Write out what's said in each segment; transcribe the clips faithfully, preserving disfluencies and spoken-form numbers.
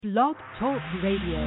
Blog Talk Radio.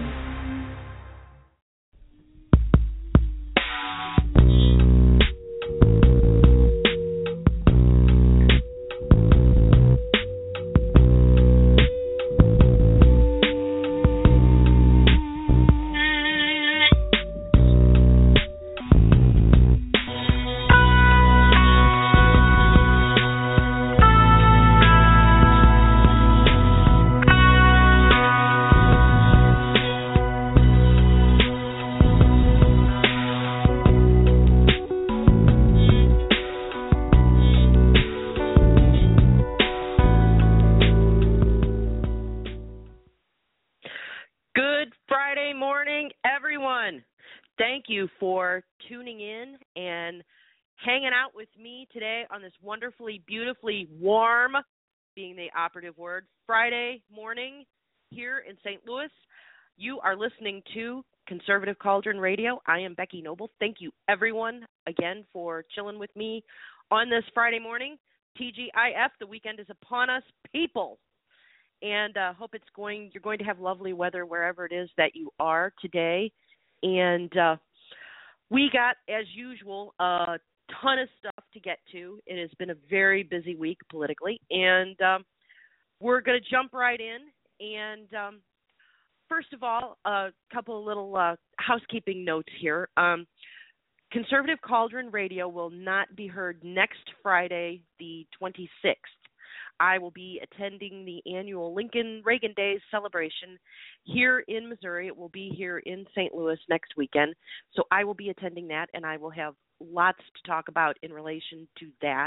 Thank you for tuning in and hanging out with me today on this wonderfully, beautifully warm, being the operative word, Friday morning here in Saint Louis. You are listening to Conservative Cauldron Radio. I am Becky Noble. Thank you, everyone, again, for chilling with me on this Friday morning. T G I F, the weekend is upon us, people. And uh, hope it's going. You're going to have lovely weather wherever it is that you are today. And uh, we got, as usual, a ton of stuff to get to. It has been a very busy week politically, and um, we're going to jump right in. And um, first of all, a couple of little uh, housekeeping notes here. Um, Conservative Cauldron Radio will not be heard next Friday, the twenty-sixth. I will be attending the annual Lincoln Reagan Days celebration here in Missouri. It will be here in Saint Louis next weekend. So I will be attending that, and I will have lots to talk about in relation to that.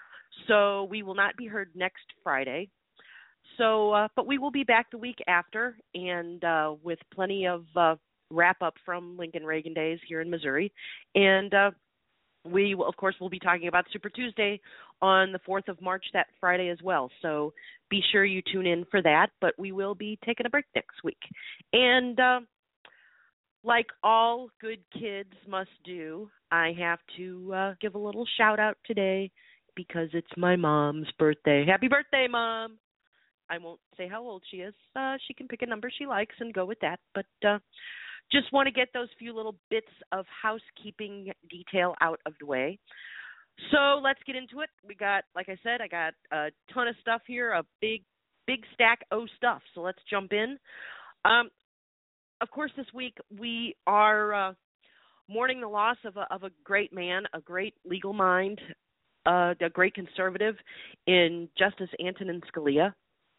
So we will not be heard next Friday. So, uh, but we will be back the week after, and uh, with plenty of uh, wrap-up from Lincoln Reagan Days here in Missouri. And uh, we, will, of course, will be talking about Super Tuesday on the fourth of March, that Friday as well. So be sure you tune in for that. But we will be taking a break next week. And uh, like all good kids must do, I have to uh, give a little shout-out today because it's my mom's birthday. Happy birthday, Mom! I won't say how old she is. Uh, she can pick a number she likes and go with that. But uh, just want to get those few little bits of housekeeping detail out of the way. So let's get into it. We got, like I said, I got a ton of stuff here, a big, big stack of stuff. So let's jump in. Um, of course, this week we are uh, mourning the loss of a, of a great man, a great legal mind, uh, a great conservative in Justice Antonin Scalia.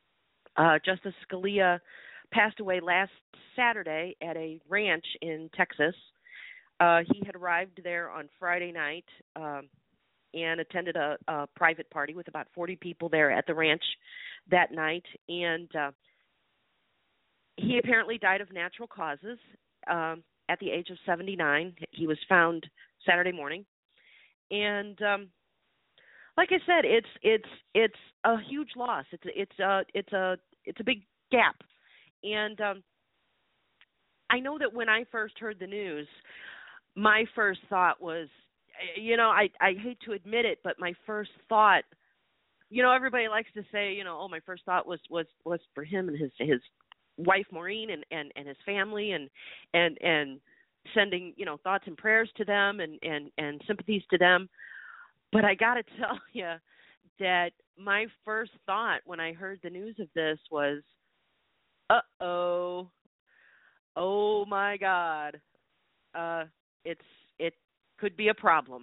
Uh, Justice Scalia passed away last Saturday at a ranch in Texas. Uh, he had arrived there on Friday night um, and attended a, a private party with about forty people there at the ranch that night. And uh, he apparently died of natural causes um, at the age of seventy-nine. He was found Saturday morning. And um, like I said, it's it's it's a huge loss. It's it's a it's a it's a big gap. And um, I know that when I first heard the news, my first thought was, you know, I, I hate to admit it, but my first thought, you know, everybody likes to say, you know, oh, my first thought was was, was for him and his his wife Maureen and, and, and his family and and and sending, you know, thoughts and prayers to them and, and, and sympathies to them. But I got to tell you that my first thought when I heard the news of this was, uh-oh, oh, my God, uh, it's it could be a problem.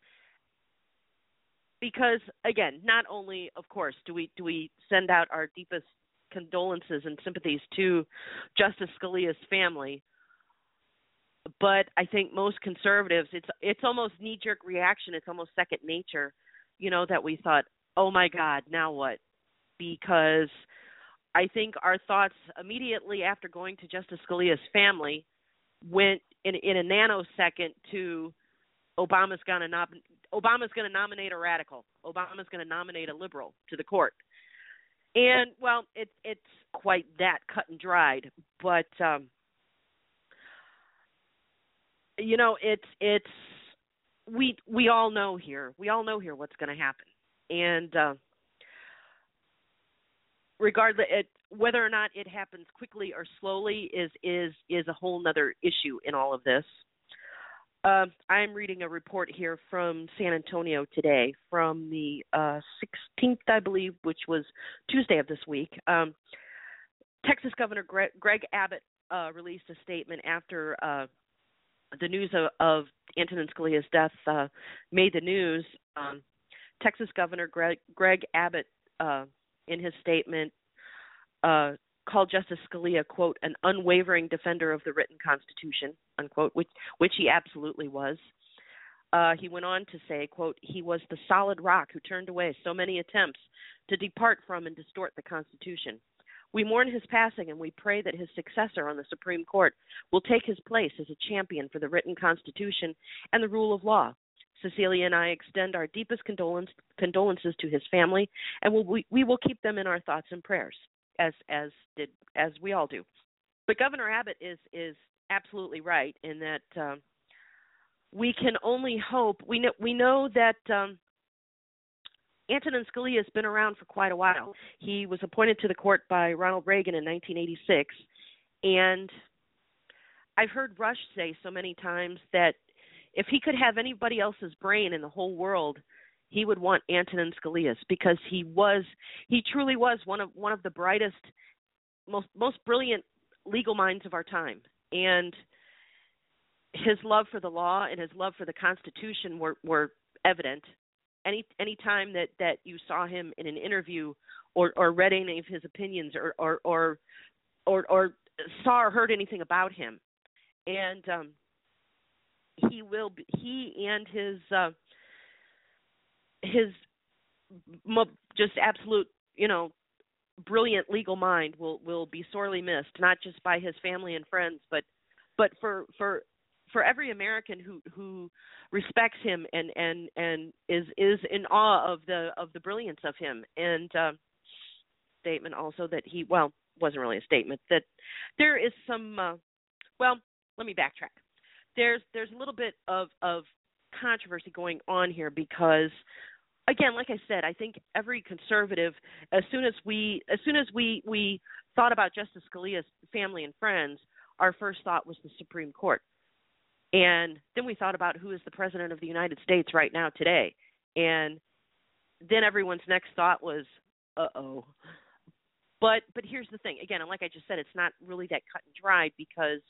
Because, again, not only, of course, do we do we send out our deepest condolences and sympathies to Justice Scalia's family, but I think most conservatives, it's it's almost knee-jerk reaction, it's almost second nature, you know, that we thought, oh, my God, now what? Because I think our thoughts immediately after going to Justice Scalia's family went in, in a nanosecond to Obama's going to nom- Obama's going to nominate a radical. Obama's going to nominate a liberal to the court. And, well, it, it's quite that cut and dried. But, um, you know, it's it's we we all know here. We all know here what's going to happen. And uh, regardless, it, whether or not it happens quickly or slowly is is is a whole nother issue in all of this. Uh, I'm reading a report here from San Antonio today, from the uh, sixteenth, I believe, which was Tuesday of this week. Um, Texas Governor Greg, Greg Abbott uh, released a statement after uh, the news of, of Antonin Scalia's death uh, made the news. Um, Texas Governor Greg, Greg Abbott, uh, in his statement, uh, called Justice Scalia, quote, an unwavering defender of the written Constitution, unquote, which, which he absolutely was. Uh, he went on to say, quote, he was the solid rock who turned away so many attempts to depart from and distort the Constitution. We mourn his passing, and we pray that his successor on the Supreme Court will take his place as a champion for the written Constitution and the rule of law. Cecilia and I extend our deepest condolence, condolences to his family, and we'll, we, we will keep them in our thoughts and prayers, as as did as we all do. But Governor Abbott is is absolutely right in that um, we can only hope. We know we know that um, Antonin Scalia has been around for quite a while. He was appointed to the court by Ronald Reagan in nineteen eighty-six, and I've heard Rush say so many times that if he could have anybody else's brain in the whole world, he would want Antonin Scalia's, because he was, he truly was one of one of the brightest, most most brilliant legal minds of our time. And his love for the law and his love for the Constitution were, were evident. Any any time that, that you saw him in an interview or, or read any of his opinions or or, or or or saw or heard anything about him, and um, he will be, he and his uh, his just absolute, you know, brilliant legal mind will, will be sorely missed, not just by his family and friends, but but for for for every American who, who respects him and, and, and is is in awe of the of the brilliance of him. And uh, statement also that he well wasn't really a statement, that there is some uh, well let me backtrack. There's there's a little bit of of controversy going on here because, again, like I said, I think every conservative, as soon as we as soon as we, we thought about Justice Scalia's family and friends, our first thought was the Supreme Court. And then we thought about who is the President of the United States right now today. And then everyone's next thought was, uh-oh. But but here's the thing. Again, and like I just said, it's not really that cut and dry because,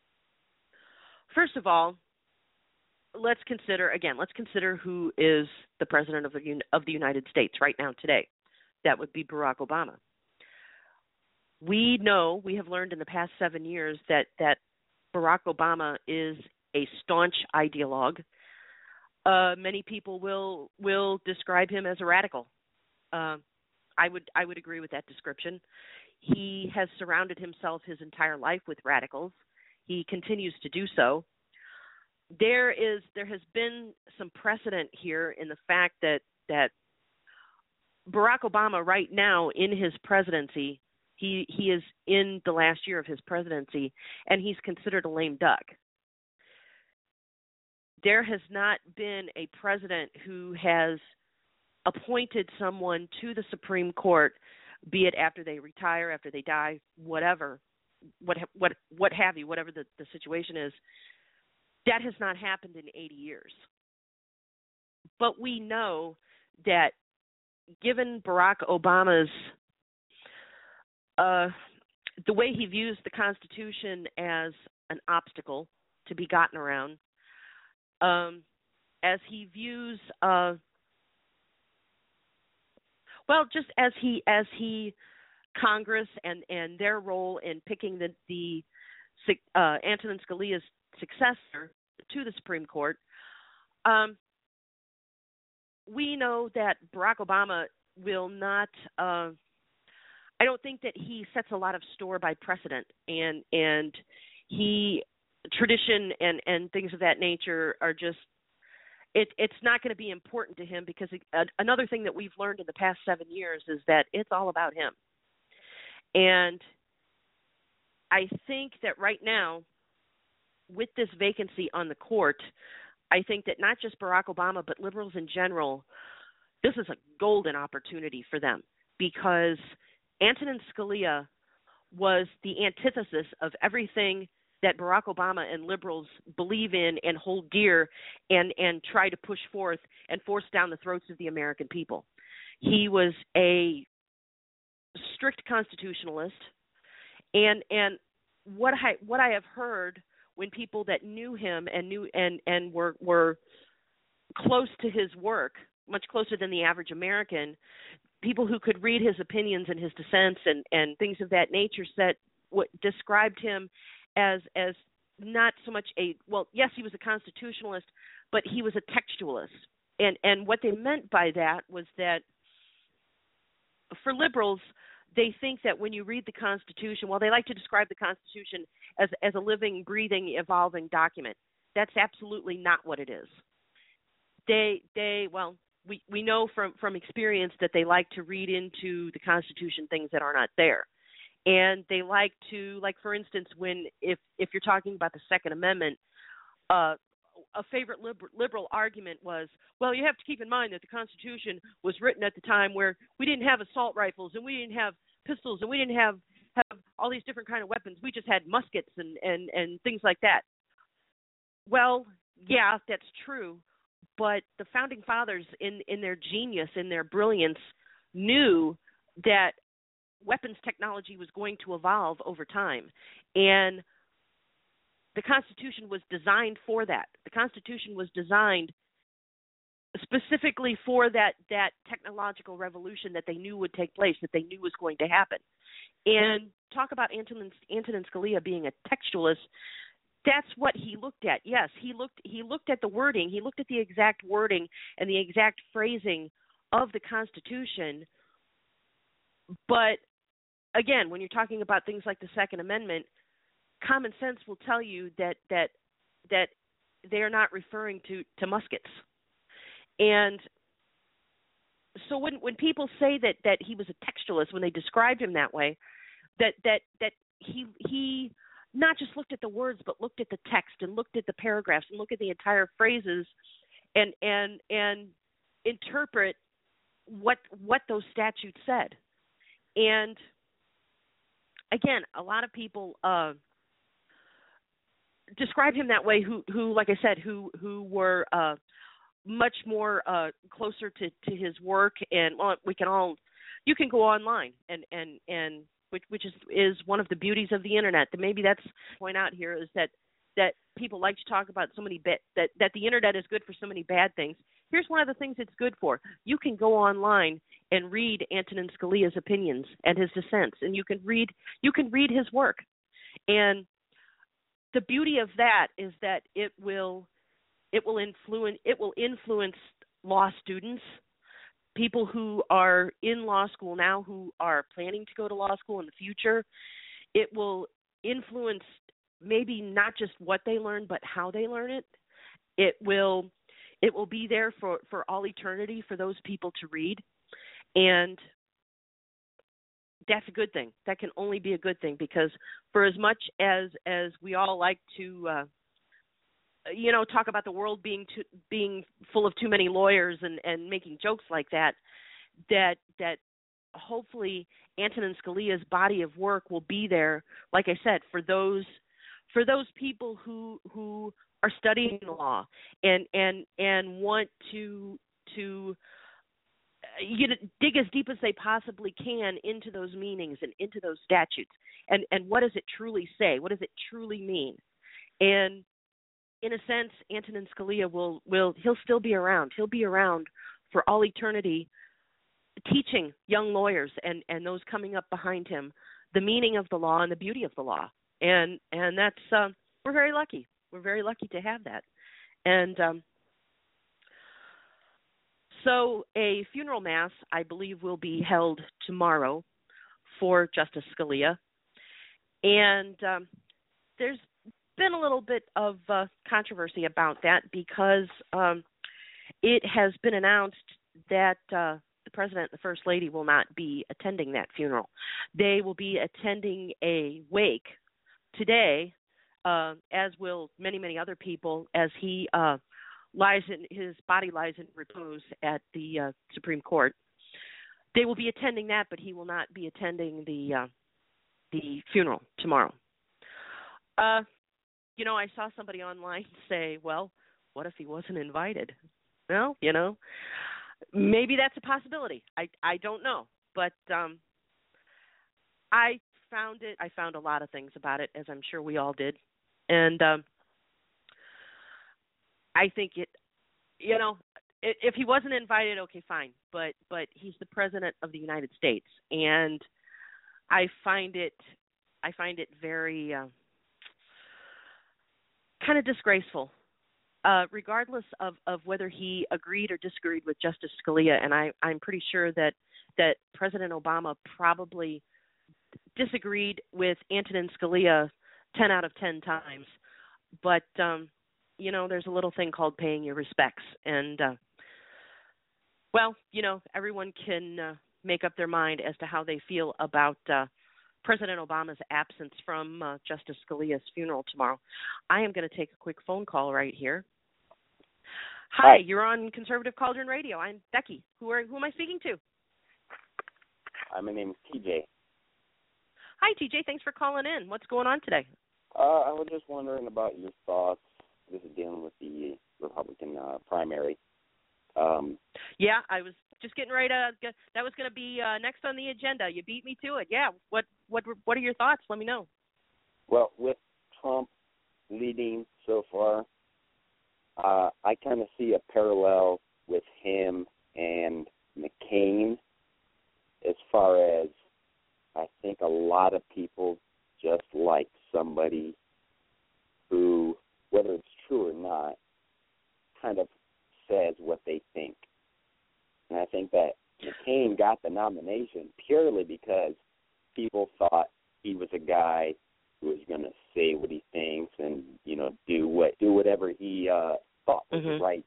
first of all, let's consider, again, let's consider who is the President of the, of the United States right now today. That would be Barack Obama. We know, we have learned in the past seven years that, that Barack Obama is a staunch ideologue. Uh, many people will will describe him as a radical. Uh, I would I would agree with that description. He has surrounded himself his entire life with radicals. He continues to do so. There is there has been some precedent here in the fact that that Barack Obama right now in his presidency, he he is in the last year of his presidency, and he's considered a lame duck. There has not been a president who has appointed someone to the Supreme Court, be it after they retire, after they die, whatever, what what what have you, whatever the, the situation is. That has not happened in eighty years. But we know that given Barack Obama's, uh, the way he views the Constitution as an obstacle to be gotten around, um, as he views, uh, well, just as he, as he, Congress and, and their role in picking the, the uh, Antonin Scalia's successor to the Supreme Court, um, we know that Barack Obama will not, uh, I don't think that he sets a lot of store by precedent, and and he, tradition and, and things of that nature are just, it, it's not going to be important to him because it, uh, another thing that we've learned in the past seven years is that it's all about him. And I think that right now, with this vacancy on the court, I think that not just Barack Obama, but liberals in general, this is a golden opportunity for them, because Antonin Scalia was the antithesis of everything that Barack Obama and liberals believe in and hold dear and, and try to push forth and force down the throats of the American people. He was a strict constitutionalist, and and what I what I have heard when people that knew him and knew and, and were were close to his work, much closer than the average American, people who could read his opinions and his dissents and, and things of that nature said what described him as as not so much a well, yes, he was a constitutionalist, but he was a textualist. And and what they meant by that was that for liberals, they think that when you read the Constitution, well, they like to describe the Constitution as as a living, breathing, evolving document. That's absolutely not what it is. They they well, we, we know from, from experience that they like to read into the Constitution things that are not there. And they like to, like for instance, when if, if you're talking about the Second Amendment, uh, a favorite liber- liberal argument was, well, you have to keep in mind that the Constitution was written at the time where we didn't have assault rifles and we didn't have pistols and we didn't have, have all these different kind of weapons. We just had muskets and, and, and things like that. Well, yeah, that's true. But the Founding Fathers, in, in their genius, in their brilliance, knew that weapons technology was going to evolve over time. And the Constitution was designed for that. The Constitution was designed specifically for that, that technological revolution that they knew would take place, that they knew was going to happen. And talk about Antonin, Antonin Scalia being a textualist, that's what he looked at. Yes, he looked he looked at the wording, he looked at the exact wording and the exact phrasing of the Constitution. But again, when you're talking about things like the Second Amendment, common sense will tell you that that that they are not referring to, to muskets. And so when when people say that, that he was a textualist, when they described him that way, that that that he he not just looked at the words, but looked at the text and looked at the paragraphs and looked at the entire phrases and and and interpret what what those statutes said. And again, a lot of people uh, describe him that way who, who, like I said, who who were uh, much more uh, closer to, to his work. And well, we can all, you can go online and, and, and which which is, is one of the beauties of the internet. That maybe that's the point out here is that, that people like to talk about so many bit that, that the internet is good for so many bad things. Here's one of the things it's good for. You can go online and read Antonin Scalia's opinions and his dissents, and you can read you can read his work. And the beauty of that is that it will it will influence it will influence law students, people who are in law school now, who are planning to go to law school in the future. It will influence maybe not just what they learn, but how they learn it. It will it will be there for, for all eternity for those people to read. And that's a good thing. That can only be a good thing, because for as much as, as we all like to, uh, you know, talk about the world being too, being full of too many lawyers and, and making jokes like that, that that hopefully Antonin Scalia's body of work will be there, like I said, for those for those people who who are studying the law and and and want to to you know, dig as deep as they possibly can into those meanings and into those statutes, and and what does it truly say? What does it truly mean? And in a sense, Antonin Scalia will will he'll still be around. He'll be around for all eternity, teaching young lawyers and, and those coming up behind him the meaning of the law and the beauty of the law. And and that's uh, we're very lucky. We're very lucky to have that. And um, so a funeral mass, I believe, will be held tomorrow for Justice Scalia. And um, there's been a little bit of uh, controversy about that, because um, it has been announced that uh, the President and the First Lady will not be attending that funeral. They will be attending a wake today, uh, as will many, many other people, as he uh, lies in his body lies in repose at the uh, Supreme Court. they will be attending that, but he will not be attending the uh, the funeral tomorrow. Uh, you know, I saw somebody online say, well, what if he wasn't invited? Well, you know, maybe that's a possibility. I, I don't know. But um, I found it, I found a lot of things about it, as I'm sure we all did. And um, I think it, you know, if he wasn't invited, okay, fine. But but he's the president of the United States, and I find it, I find it very uh, kind of disgraceful, uh, regardless of, of whether he agreed or disagreed with Justice Scalia. And I, I'm pretty sure that that President Obama probably disagreed with Antonin Scalia ten out of ten times. But um, you know, there's a little thing called paying your respects, and uh, well, you know, everyone can uh, make up their mind as to how they feel about uh, President Obama's absence from uh, Justice Scalia's funeral tomorrow. I am going to take a quick phone call right here. Hi, Hi. You're on Conservative Cauldron Radio. I'm Becky. Who are who am I speaking to? Hi, my name is T J. Hi, T J. Thanks for calling in. What's going on today? Uh, I was just wondering about your thoughts. This is dealing with the Republican uh, primary. Um, yeah, I was just getting ready to. Get, that was going to be uh, next on the agenda. You beat me to it. Yeah. What what what are your thoughts? Let me know. Well, with Trump leading so far, uh, I kind of see a parallel with him and McCain as far as I think a lot of people just like somebody who, whether it's true or not, kind of says what they think. And I think that McCain got the nomination purely because people thought he was a guy who was going to say what he thinks and, you know, do what do whatever he uh, thought was mm-hmm. right.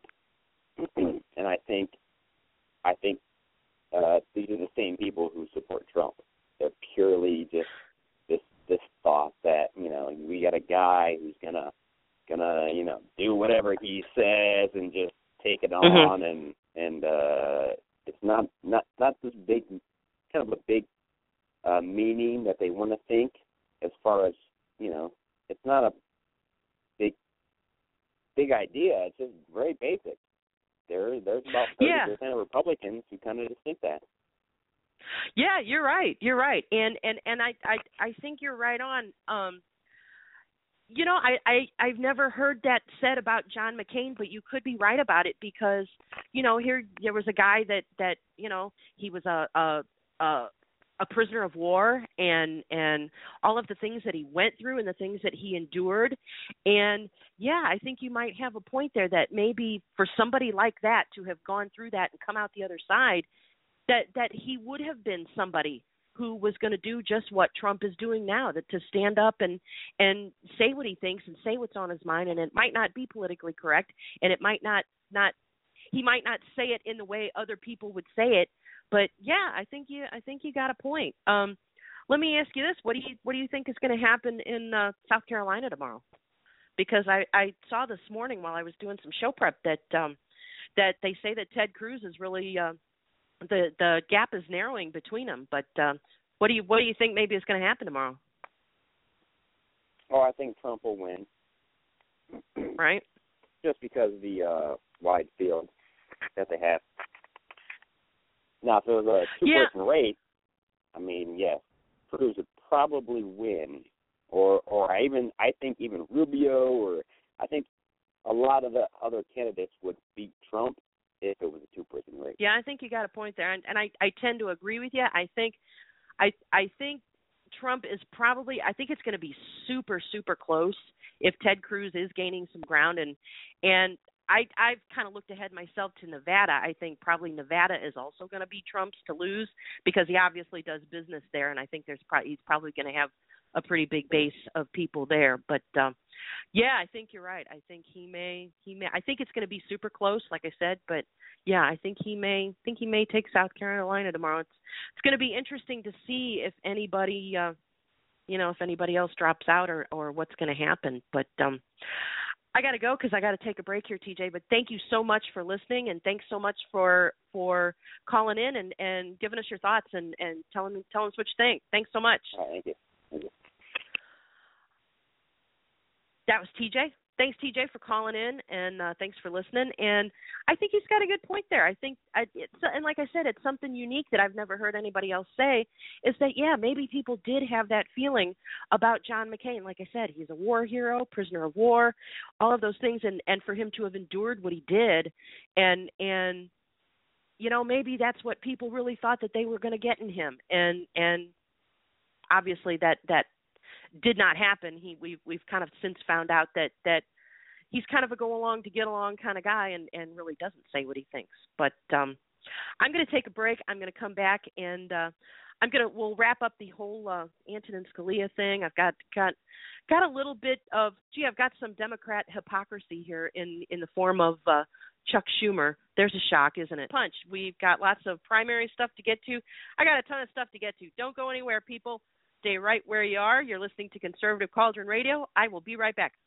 And I think I think uh, these are the same people who support Trump. They're purely just this this thought that, you know, we got a guy who's gonna gonna you know do whatever he says and just take it on, mm-hmm. and and uh, it's not not not this big kind of a big uh, meaning that they want to think as far as, you know, it's not a big big idea. It's just very basic. There there's about thirty yeah. percent of Republicans who kind of just think that. Yeah, you're right. You're right, and and and I I I think you're right on. Um, you know, I I I've never heard that said about John McCain, but you could be right about it because, you know, here there was a guy that that you know he was a a a, a prisoner of war, and and all of the things that he went through and the things that he endured, and yeah, I think you might have a point there that maybe for somebody like that to have gone through that and come out the other side, that that he would have been somebody who was going to do just what Trump is doing now, that to stand up and and say what he thinks and say what's on his mind, and it might not be politically correct, and it might not not he might not say it in the way other people would say it, but yeah, I think you I think you got a point. Um, let me ask you this: what do you what do you think is going to happen in uh, South Carolina tomorrow? Because I, I saw this morning while I was doing some show prep that um, that they say that Ted Cruz is really uh, the the gap is narrowing between them. But uh, what do you what do you think maybe is going to happen tomorrow? Oh, I think Trump will win. Right. Just because of the uh, wide field that they have. Now, if it was a two-person yeah. race, I mean, yes, Cruz would probably win. Or, or I even, I think even Rubio, or I think a lot of the other candidates would beat Trump if it was a two-person race. Yeah, I think you got a point there, and, and I, I tend to agree with you. I think, I, I think Trump is probably, I think it's going to be super, super close if Ted Cruz is gaining some ground, and, and I, I've kind of looked ahead myself to Nevada. I think probably Nevada is also going to be Trump's to lose because he obviously does business there, and I think there's probably he's probably going to have a pretty big base of people there. But um, yeah, I think you're right. I think he may he may. I think it's going to be super close, like I said. But yeah, I think he may think he may take South Carolina tomorrow. It's it's going to be interesting to see if anybody, uh, you know, if anybody else drops out or or what's going to happen. But um, I got to go because I got to take a break here, T J. But thank you so much for listening, and thanks so much for for calling in and, and giving us your thoughts and, and telling telling us what you think. Thanks so much. All right, thank you. Thank you. That was T J. Thanks, T J, for calling in, and uh, thanks for listening. And I think he's got a good point there. I think, I, it's, and like I said, it's something unique that I've never heard anybody else say, is that, yeah, maybe people did have that feeling about John McCain. Like I said, he's a war hero, prisoner of war, all of those things, and, and for him to have endured what he did, and, and you know, maybe that's what people really thought that they were going to get in him. And, and obviously that, that did not happen. He we've we've kind of since found out that that he's kind of a go along to get along kind of guy, and, and really doesn't say what he thinks. But um, I'm going to take a break. I'm going to come back, and uh, I'm going to we'll wrap up the whole uh, Antonin Scalia thing. I've got got got a little bit of gee, I've got some Democrat hypocrisy here in in the form of uh, Chuck Schumer. There's a shock, isn't it? Punch. We've got lots of primary stuff to get to. I got a ton of stuff to get to. Don't go anywhere, people. Stay right where you are. You're listening to Conservative Cauldron Radio. I will be right back.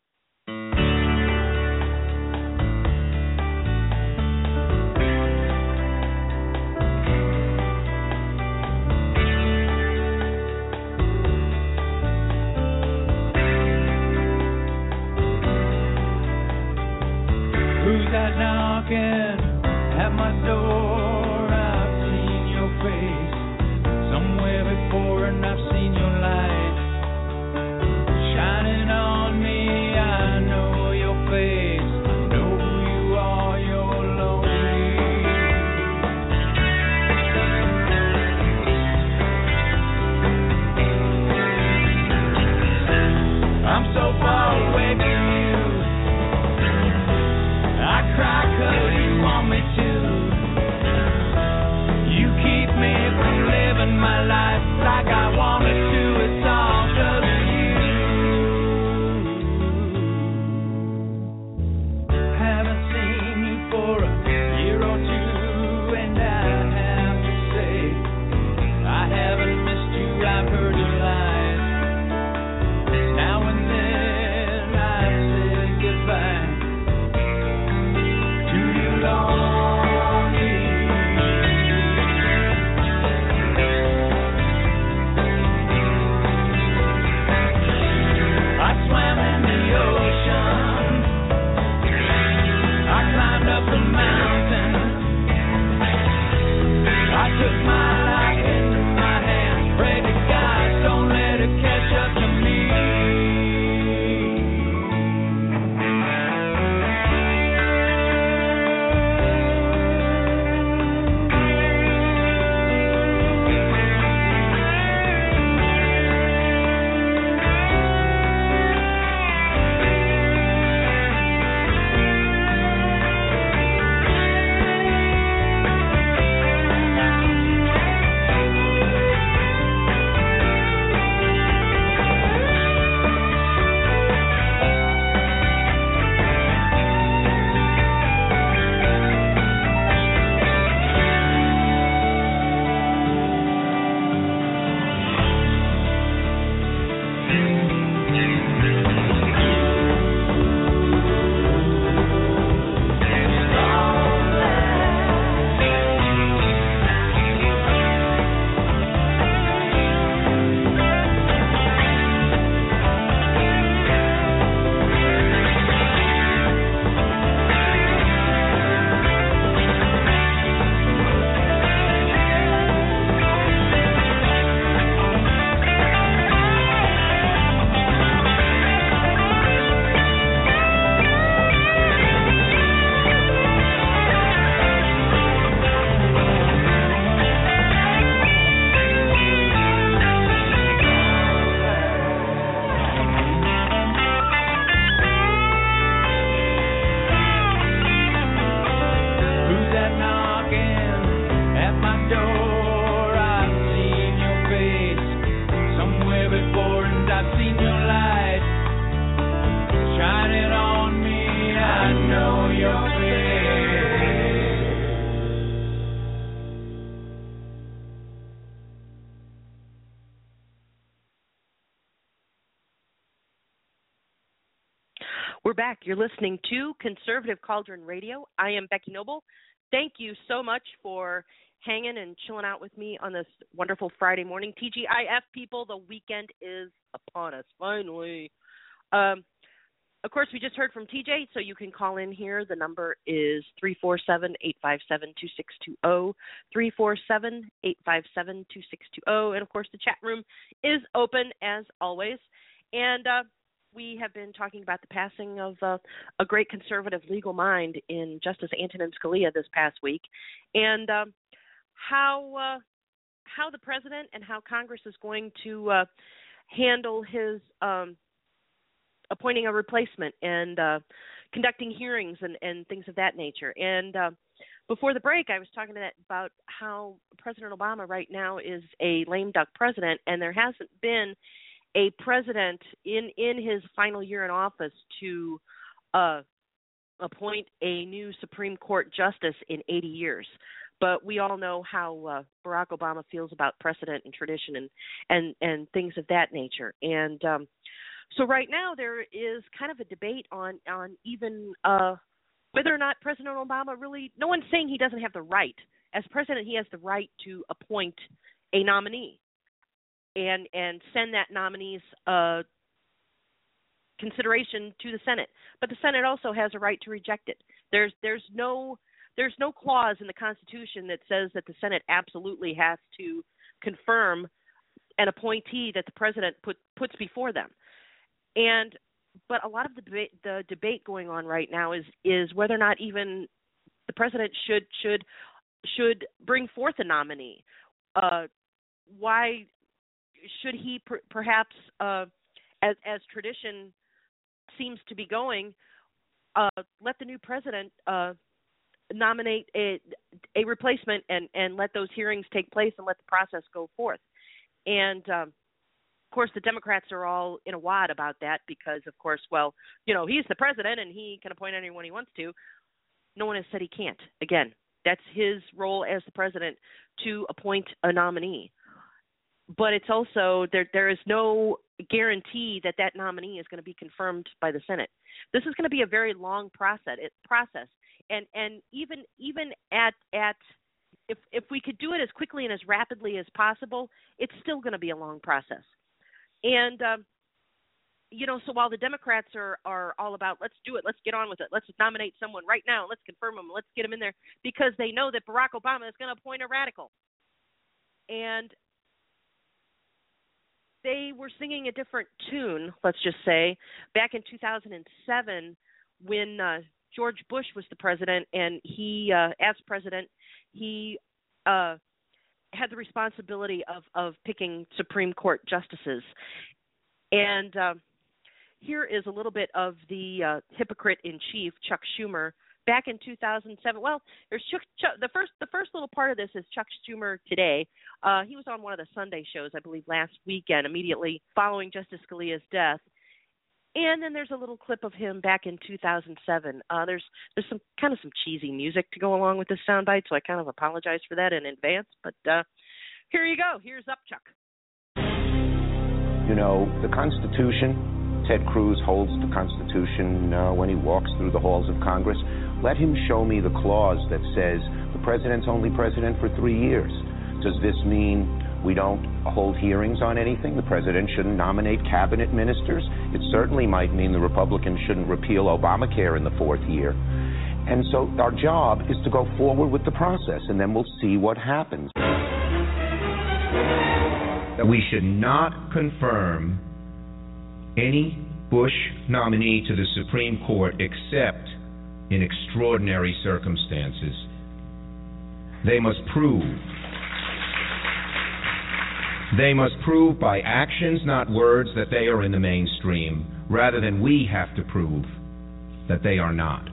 Who's that knocking at my door? I've seen your face somewhere before, and I've seen your light shining on me. I know your face, I know who you are, you're lonely. I'm so far away from you, I cry 'cause you want me to. You keep me from living my life like I wanted to. It's all 'cause of you. Haven't seen you for a year or two, and I have to say I haven't missed you. I've heard your lies. Now and then I say goodbye to you, lonely. I swam in the ocean, I climbed up the mountain, I took my life into my hands, pray to God, don't let it catch up to me. Who's that knocking at my door? I've seen your face somewhere before, and I've seen your light shining on me. I know your face. We're back. You're listening to Conservative Cauldron Radio. I am Becky Noble. Thank you so much for hanging and chilling out with me on this wonderful Friday morning. T G I F people, the weekend is upon us, finally. Um, of course, we just heard from T J, so you can call in here. The number is three four seven, eight five seven, two six two zero, three four seven, eight five seven, two six two zero. And, of course, the chat room is open as always. And uh, we have been talking about the passing of uh, a great conservative legal mind in Justice Antonin Scalia this past week, and um, how uh, how the president and how Congress is going to uh, handle his um, appointing a replacement and uh, conducting hearings and, and things of that nature. And uh, before the break, I was talking about how President Obama right now is a lame duck president, and there hasn't been a president in, in his final year in office to uh, appoint a new Supreme Court justice in eighty years. But we all know how uh, Barack Obama feels about precedent and tradition and, and, and things of that nature. And um, so right now there is kind of a debate on, on even uh, whether or not President Obama really – no one's saying he doesn't have the right. As president, he has the right to appoint a nominee and and send that nominee's uh, consideration to the Senate. But the Senate also has a right to reject it. There's there's no there's no clause in the Constitution that says that the Senate absolutely has to confirm an appointee that the president put, puts before them. And but a lot of the debate the debate going on right now is is whether or not even the president should should should bring forth a nominee. Uh, why? Should he per, perhaps, uh, as, as tradition seems to be going, uh, let the new president uh, nominate a, a replacement and, and let those hearings take place and let the process go forth? And, um, of course, the Democrats are all in a wad about that because, of course, well, you know, he's the president and he can appoint anyone he wants to. No one has said he can't. Again, that's his role as the president to appoint a nominee. But it's also there. There is no guarantee that that nominee is going to be confirmed by the Senate. This is going to be a very long process. It, process, and and even even at at if if we could do it as quickly and as rapidly as possible, it's still going to be a long process. And um, you know, so while the Democrats are are all about let's do it, let's get on with it, let's nominate someone right now, let's confirm them, let's get them in there, because they know that Barack Obama is going to appoint a radical, and they were singing a different tune, let's just say, back in two thousand seven when uh, George Bush was the president, and he, uh, as president, he uh, had the responsibility of, of picking Supreme Court justices. And uh, here is a little bit of the uh, hypocrite-in-chief, Chuck Schumer, back in two thousand seven. Well, there's Chuck, Chuck, the first the first little part of this is Chuck Schumer today. Uh, he was on one of the Sunday shows, I believe, last weekend, immediately following Justice Scalia's death. And then there's a little clip of him back in two thousand seven. Uh, there's there's some kind of some cheesy music to go along with this soundbite, so I kind of apologize for that in advance. But uh, here you go. Here's up, Chuck. You know, the Constitution, Ted Cruz holds the Constitution uh, when he walks through the halls of Congress. Let him show me the clause that says the president's only president for three years. Does this mean we don't hold hearings on anything? The president shouldn't nominate cabinet ministers? It certainly might mean the Republicans shouldn't repeal Obamacare in the fourth year. And so our job is to go forward with the process, and then we'll see what happens. That we should not confirm any Bush nominee to the Supreme Court except in extraordinary circumstances. They must prove. They must prove by actions, not words, that they are in the mainstream, rather than we have to prove that they are not.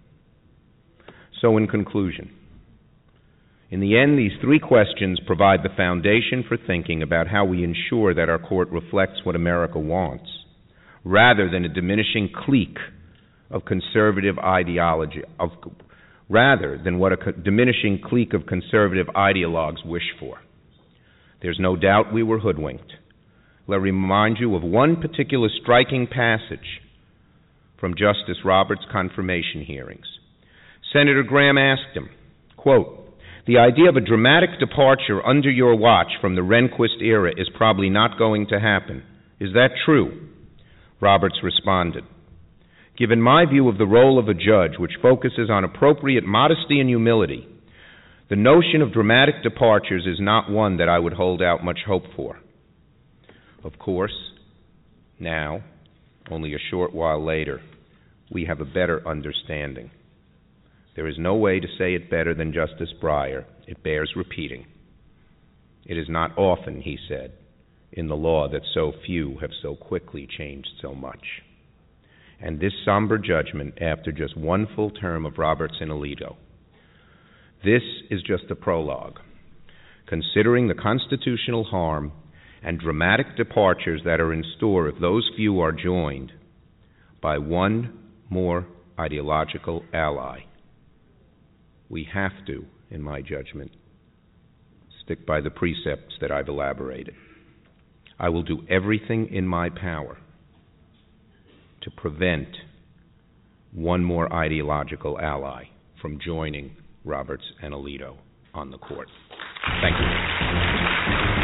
So in conclusion, in the end, these three questions provide the foundation for thinking about how we ensure that our court reflects what America wants, rather than a diminishing clique of conservative ideology, of, rather than what a co- diminishing clique of conservative ideologues wish for. There's no doubt we were hoodwinked. Let me remind you of one particular striking passage from Justice Roberts' confirmation hearings. Senator Graham asked him, quote, "The idea of a dramatic departure under your watch from the Rehnquist era is probably not going to happen. Is that true?" Roberts responded, "Given my view of the role of a judge, which focuses on appropriate modesty and humility, the notion of dramatic departures is not one that I would hold out much hope for." Of course, now, only a short while later, we have a better understanding. There is no way to say it better than Justice Breyer. It bears repeating. "It is not often," he said, "in the law that so few have so quickly changed so much." And this somber judgment after just one full term of Roberts and Alito. This is just a prologue, considering the constitutional harm and dramatic departures that are in store if those few are joined by one more ideological ally. We have to, in my judgment, stick by the precepts that I've elaborated. I will do everything in my power to prevent one more ideological ally from joining Roberts and Alito on the court. Thank you.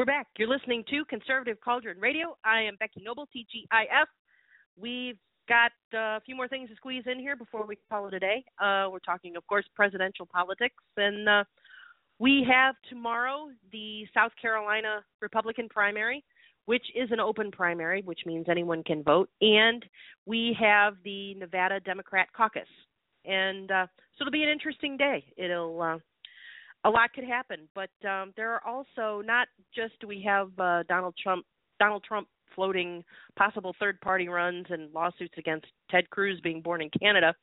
We're back. You're listening to Conservative Cauldron Radio. I am Becky Noble, T G I F. We've got uh, a few more things to squeeze in here before we call it a day. Uh, we're talking, of course, presidential politics. And uh, we have tomorrow the South Carolina Republican primary, which is an open primary, which means anyone can vote. And we have the Nevada Democrat caucus. And uh, so it'll be an interesting day. It'll uh, a lot could happen, but um, there are also not just do we have uh, Donald Trump, Donald Trump floating possible third-party runs and lawsuits against Ted Cruz being born in Canada,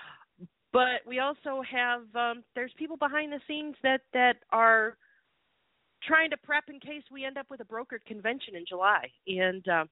but we also have um, there's people behind the scenes that that are trying to prep in case we end up with a brokered convention in July, and uh,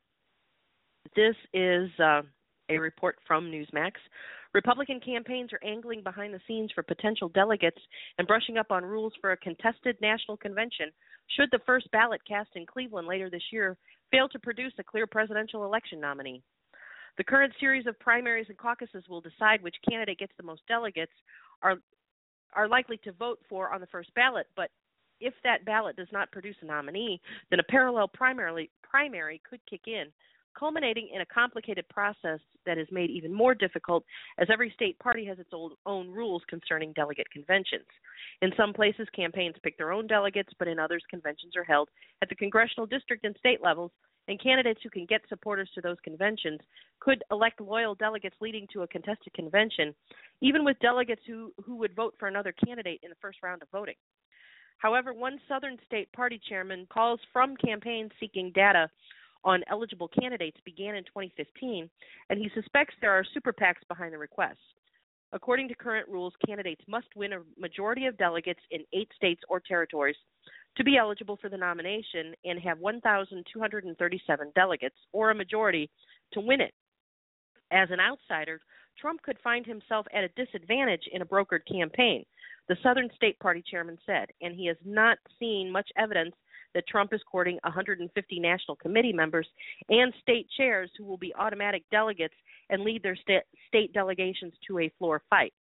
this is uh, a report from Newsmax. Republican campaigns are angling behind the scenes for potential delegates and brushing up on rules for a contested national convention should the first ballot cast in Cleveland later this year fail to produce a clear presidential election nominee. The current series of primaries and caucuses will decide which candidate gets the most delegates are are likely to vote for on the first ballot, but if that ballot does not produce a nominee, then a parallel primary primary could kick in, culminating in a complicated process that is made even more difficult as every state party has its own rules concerning delegate conventions. In some places, campaigns pick their own delegates, but in others, conventions are held at the congressional district and state levels, and candidates who can get supporters to those conventions could elect loyal delegates leading to a contested convention, even with delegates who, who would vote for another candidate in the first round of voting. However, one Southern state party chairman calls from campaigns seeking data on eligible candidates began in twenty fifteen, and he suspects there are super PACs behind the request. According to current rules, candidates must win a majority of delegates in eight states or territories to be eligible for the nomination and have one thousand two hundred thirty-seven delegates, or a majority, to win it. As an outsider, Trump could find himself at a disadvantage in a brokered campaign, the Southern State Party chairman said, and he has not seen much evidence that Trump is courting one hundred fifty national committee members and state chairs who will be automatic delegates and lead their sta- state delegations to a floor fight.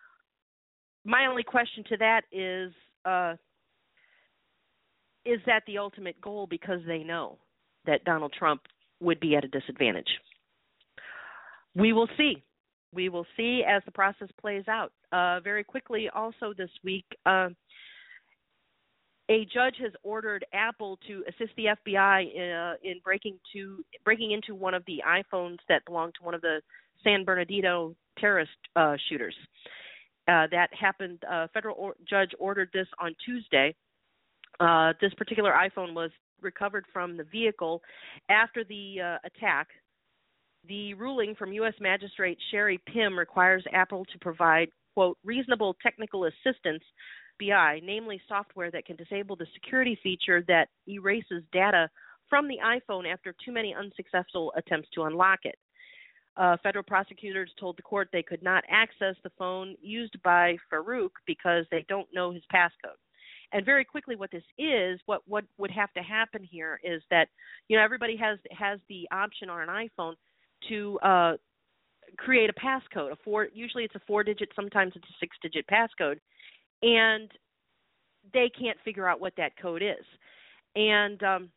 My only question to that is, uh, is that the ultimate goal because they know that Donald Trump would be at a disadvantage? We will see. We will see as the process plays out. Uh, very quickly, also this week, uh, a judge has ordered Apple to assist the F B I in, uh, in breaking to breaking into one of the iPhones that belonged to one of the San Bernardino terrorist uh, shooters. Uh, that happened. A federal or- judge ordered this on Tuesday. Uh, this particular iPhone was recovered from the vehicle after the uh, attack. The ruling from U S Magistrate Sherry Pym requires Apple to provide, quote, reasonable technical assistance, F B I, namely software that can disable the security feature that erases data from the iPhone after too many unsuccessful attempts to unlock it. Uh, federal prosecutors told the court they could not access the phone used by Farouk because they don't know his passcode. And very quickly, what this is, what, what would have to happen here is that, you know, everybody has has the option on an iPhone to uh, create a passcode. A four, usually it's a four-digit, sometimes it's a six-digit passcode, and they can't figure out what that code is. And um,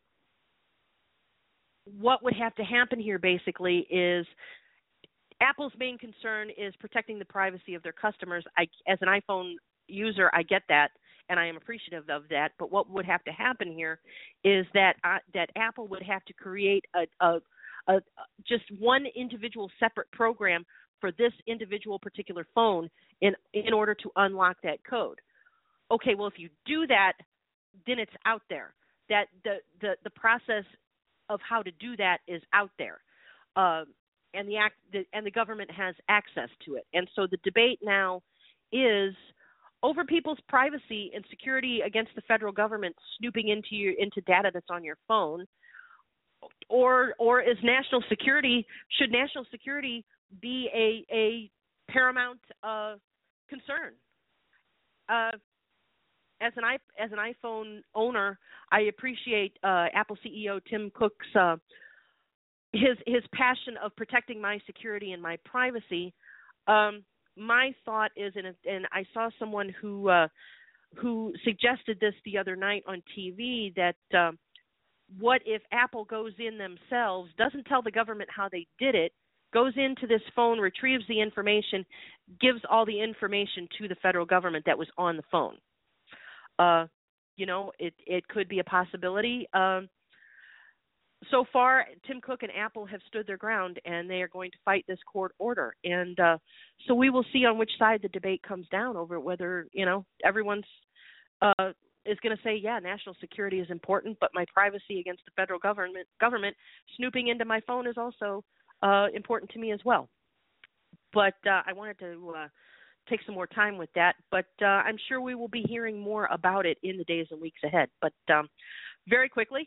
what would have to happen here basically is Apple's main concern is protecting the privacy of their customers. I, as an iPhone user, I get that, and I am appreciative of that. But what would have to happen here is that uh, that Apple would have to create a, a, a just one individual separate program for this individual particular phone in in order to unlock that code. Okay, well, if you do that, then it's out there. That the the, the process of how to do that is out there. Uh, and the act the, and the government has access to it. And so the debate now is over people's privacy and security against the federal government snooping into your into data that's on your phone, or or is national security should national security be a a paramount uh, concern? Uh, as an as an iPhone owner, I appreciate uh, Apple C E O Tim Cook's uh, his his passion of protecting my security and my privacy. Um, my thought is, and, and I saw someone who uh, who suggested this the other night on T V, that uh, what if Apple goes in themselves, doesn't tell the government how they did it, goes into this phone, retrieves the information, gives all the information to the federal government that was on the phone? Uh, you know, it, it could be a possibility. Um, so far, Tim Cook and Apple have stood their ground, and they are going to fight this court order. And uh, so we will see on which side the debate comes down over whether, you know, everyone's uh, is going to say, yeah, national security is important, but my privacy against the federal government government snooping into my phone is also uh, important to me as well. But uh, I wanted to uh, take some more time with that, but uh, I'm sure we will be hearing more about it in the days and weeks ahead. But um, very quickly,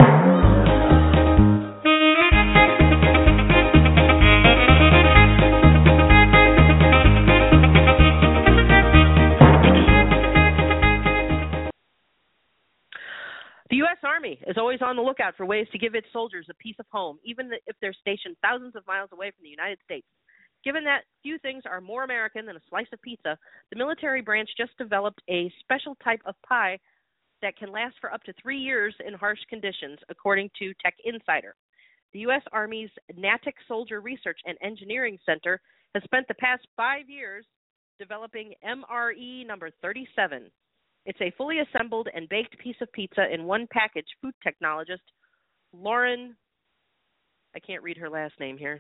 the U S Army is always on the lookout for ways to give its soldiers a piece of home, even if they're stationed thousands of miles away from the United States. Given that few things are more American than a slice of pizza, the military branch just developed a special type of pie that can last for up to three years in harsh conditions, according to Tech Insider. The U S Army's Natick Soldier Research and Engineering Center has spent the past five years developing M R E number thirty-seven. It's a fully assembled and baked piece of pizza in one package, food technologist Lauren, I can't read her last name here,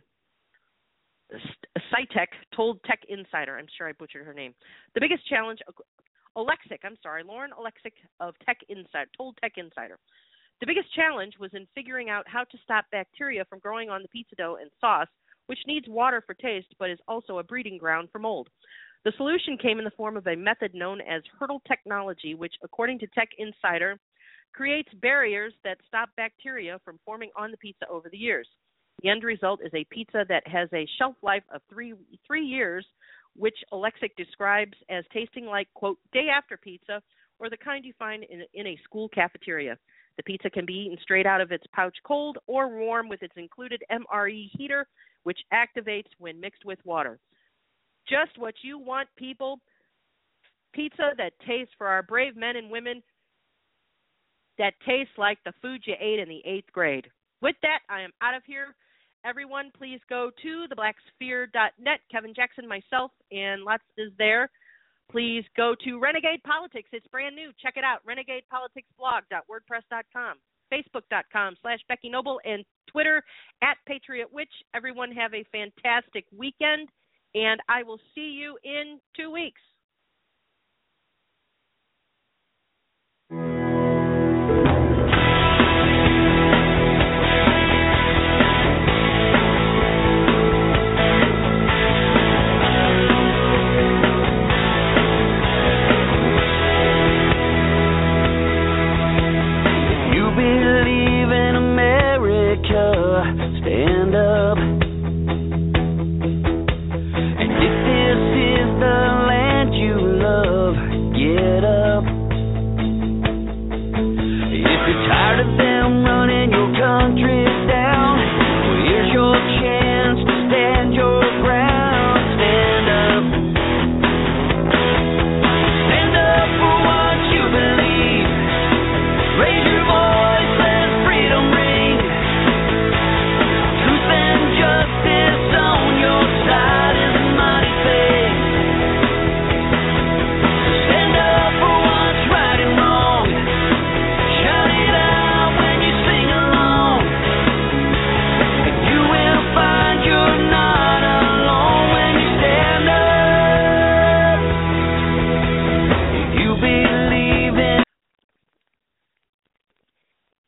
Sitek told Tech Insider. I'm sure I butchered her name. The biggest challenge, Alexic, I'm sorry, Lauren Alexic of Tech Insider, told Tech Insider. The biggest challenge was in figuring out how to stop bacteria from growing on the pizza dough and sauce, which needs water for taste but is also a breeding ground for mold. The solution came in the form of a method known as hurdle technology, which, according to Tech Insider, creates barriers that stop bacteria from forming on the pizza over the years. The end result is a pizza that has a shelf life of three three years, which Alexic describes as tasting like, quote, day after pizza, or the kind you find in, in a school cafeteria. The pizza can be eaten straight out of its pouch cold or warm with its included M R E heater, which activates when mixed with water. Just what you want, people. Pizza that tastes, for our brave men and women, that tastes like the food you ate in the eighth grade. With that, I am out of here. Everyone, please go to the black sphere dot net. Kevin Jackson, myself, and lots is there. Please go to Renegade Politics. It's brand new. Check it out, renegade politics blog dot wordpress dot com, facebook dot com slash Becky Noble, and Twitter at Patriot Witch. Everyone have a fantastic weekend, and I will see you in two weeks.